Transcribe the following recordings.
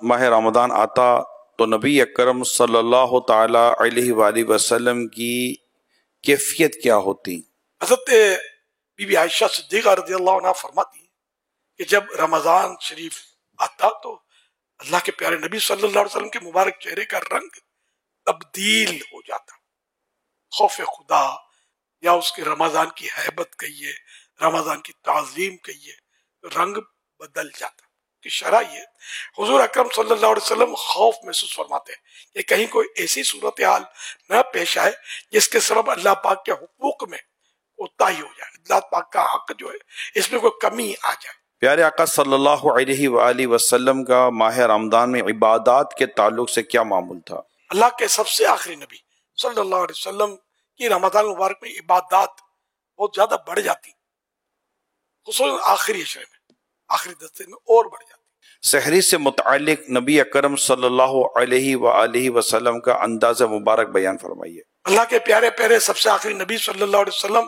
ماہ رمضان آتا تو نبی اکرم صلی اللہ تعالی علیہ وآلہ وسلم کی کیفیت کیا ہوتی؟ حضرت بی بی عائشہ صدیقہ رضی اللہ عنہ فرماتی ہیں کہ جب رمضان شریف آتا تو اللہ کے پیارے نبی صلی اللہ علیہ وسلم کے مبارک چہرے کا رنگ تبدیل ہو جاتا. خوف خدا یا اس کے رمضان کی ہیبت کہیے، رمضان کی تعظیم کہیے، رنگ بدل جاتا. کہ شرح یہ حضور اکرم صلی اللہ علیہ وسلم خوف محسوس فرماتے ہیں کہ کہیں کوئی ایسی صورتحال نہ پیش آئے جس کے سبب اللہ پاک کے حقوق میں کوتاہی ہو جائے، اللہ پاک کا حق جو ہے اس میں کوئی کمی آ جائے. پیارے آقا صلی اللہ علیہ وآلہ وسلم کا ماہ رمضان میں عبادات کے تعلق سے کیا معمول تھا؟ اللہ کے سب سے آخری نبی صلی اللہ علیہ وسلم کی رمضان مبارک میں عبادات بہت زیادہ بڑھ جاتی، خصوصاً آخری عشرے میں، آخری دستے میں اور بڑھ جاتی. سحری سے متعلق نبی اکرم صلی اللہ علیہ وآلہ وسلم کا انداز مبارک بیان فرمائیے. اللہ کے پیارے پیارے سب سے آخری نبی صلی اللہ علیہ وسلم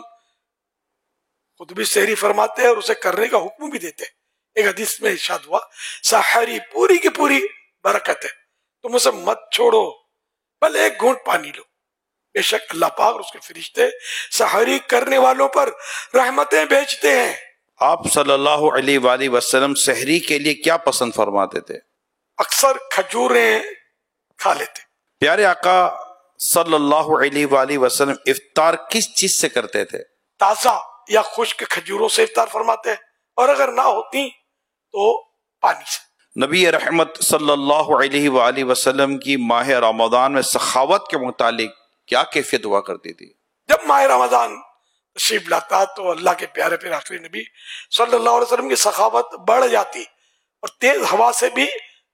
خود بھی سحری فرماتے ہیں اور اسے کرنے کا حکم بھی دیتے ہیں. ایک حدیث میں ارشاد ہوا سحری پوری کی پوری برکت ہے، تم اسے مت چھوڑو، بل ایک گھونٹ پانی لو، بے شک اللہ پاک اور اس کے فرشتے سحری کرنے والوں پر رحمتیں بھیجتے ہیں. آپ صلی اللہ علیہ وآلہ وسلم سحری کے لیے کیا پسند فرماتے تھے؟ اکثر کھجوریں کھا لیتے. پیارے آقا صلی اللہ علیہ وآلہ وسلم افطار کس چیز سے کرتے تھے؟ تازہ یا خشک کھجوروں سے افطار فرماتے ہیں، اور اگر نہ ہوتی تو پانی سے. نبی رحمت صلی اللہ علیہ وآلہ وسلم کی ماہ رمضان میں سخاوت کے متعلق کیا کیفیت ہوا کرتی تھی؟ جب ماہ رمضان تشریف لاتا تو اللہ کے پیارے پیارے آخری نبی صلی اللہ علیہ وسلم کی سخاوت بڑھ جاتی اور تیز ہوا سے بھی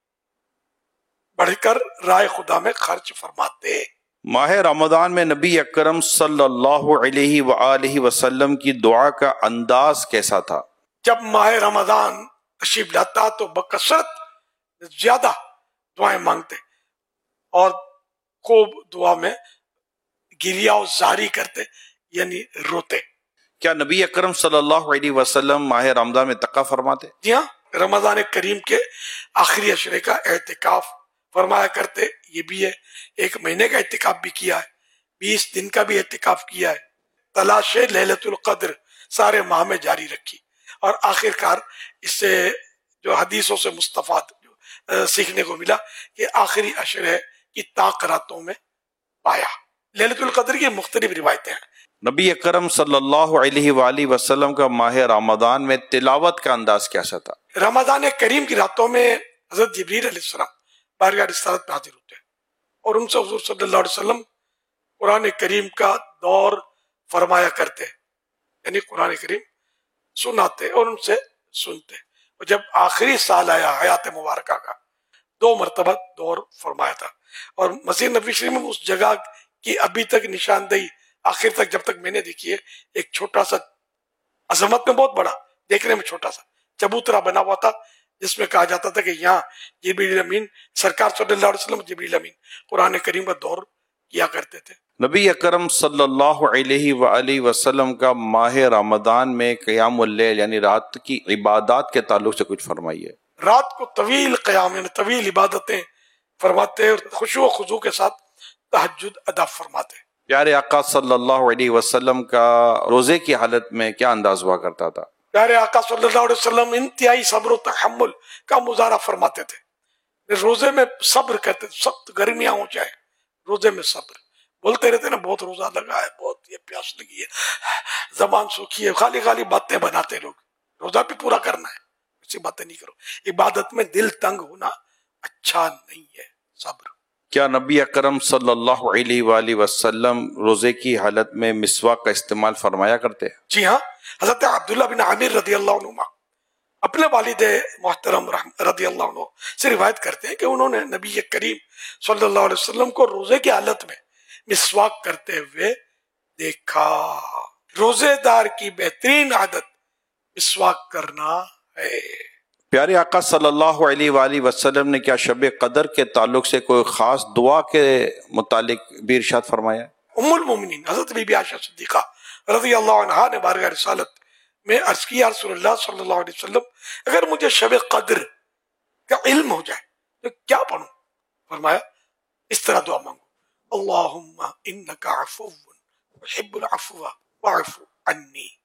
بڑھ کر رائے خدا میں خرچ فرماتے. ماہ رمضان میں نبی اکرم صلی اللہ علیہ وآلہ وسلم کی دعا کا انداز کیسا تھا؟ جب ماہ رمضان تشریف لاتا تو بکثرت زیادہ دعائیں مانگتے اور خوب دعا میں گریہ و زاری کرتے، یعنی روتے. کیا نبی اکرم صلی اللہ علیہ وسلم ماہ رمضان میں اعتکاف فرماتے؟ جی ہاں، رمضان کریم کے آخری عشرے کا اعتکاف فرمایا کرتے. یہ بھی ہے، 1 مہینے کا اعتکاف بھی کیا ہے، 20 دن کا بھی اعتکاف کیا ہے. تلاش لیلۃ القدر سارے ماہ میں جاری رکھی، اور آخر کار اس سے جو حدیثوں سے مستفاد سیکھنے کو ملا کہ آخری عشرے کی طاق راتوں میں پایا. لیلۃ القدر کی مختلف روایتیں ہیں. نبی اکرم صلی اللہ علیہ وآلہ وسلم کا ماہ رمضان میں تلاوت کا انداز کیسا تھا؟ رمضان کریم کی راتوں میں حضرت جبریل علیہ السلام بارگاہ رسالت میں حاضر ہوتے ہیں اور ان سے حضور صلی اللہ علیہ وسلم قرآن کریم کا دور فرمایا کرتے، یعنی قرآن کریم سناتے اور ان سے سنتے. اور جب آخری سال آیا حیات مبارکہ کا 2 مرتبہ دور فرمایا تھا. اور مسجد نبوی شریف میں اس جگہ کی ابھی تک نشاندہی آخر تک جب تک میں نے دیکھی ہے، ایک چھوٹا سا، عظمت میں بہت بڑا، دیکھنے میں چھوٹا سا چبوترا بنا ہوا تھا جس میں کہا جاتا تھا کہ یہاں جبریل امین سرکار صلی اللہ علیہ وسلم جبریل امین قرآن کریم کا دور کیا کرتے تھے. نبی اکرم صلی اللہ علیہ وآلہ وسلم کا ماہ رمضان میں قیام اللیل یعنی رات کی عبادات کے تعلق سے کچھ فرمائیے. رات کو طویل قیام یعنی طویل عبادتیں فرماتے اور خشوع و خضوع کے ساتھ تہجد ادا فرماتے. پیارے آقا صلی اللہ علیہ وسلم کا روزے کی حالت میں کیا انداز ہوا کرتا تھا؟ پیارے آقا صلی اللہ علیہ وسلم انتہائی صبر و تحمل کا مظاہرہ فرماتے تھے. روزے میں صبر کرتے، سخت گرمیاں ہو جائے روزے میں صبر. بولتے رہتے نا بہت روزہ لگا ہے، بہت یہ پیاس لگی ہے، زبان سوکھی ہے، خالی خالی باتیں بناتے لوگ. روزہ بھی پورا کرنا ہے، ایسی باتیں نہیں کرو. عبادت میں دل تنگ ہونا اچھا نہیں ہے. صبر. کیا نبی اکرم صلی اللہ علیہ وآلہ وسلم روزے کی حالت میں مسواک کا استعمال فرمایا کرتے؟ جی ہاں، حضرت عبداللہ بن عامر رضی اللہ عنہ اپنے والد محترم رضی اللہ عنہ سے روایت کرتے ہیں کہ انہوں نے نبی کریم صلی اللہ علیہ وسلم کو روزے کی حالت میں مسواک کرتے ہوئے دیکھا. روزے دار کی بہترین عادت مسواک کرنا ہے. پیارے آقا صلی اللہ علیہ وآلہ وسلم نے کیا شب قدر کے تعلق سے کوئی خاص دعا کے متعلق بھی ارشاد فرمایا؟ ام المومنین حضرت بی بی عائشہ صدیقہ رضی اللہ عنہا نے بارگاہ رسالت میں عرض کی، یا رسول اللہ صلی اللہ علیہ وسلم، اگر مجھے شب قدر کا علم ہو جائے تو کیا پڑھوں؟ فرمایا اس طرح دعا مانگو، اللہم انکا عفو تحب العفو واعف عنی۔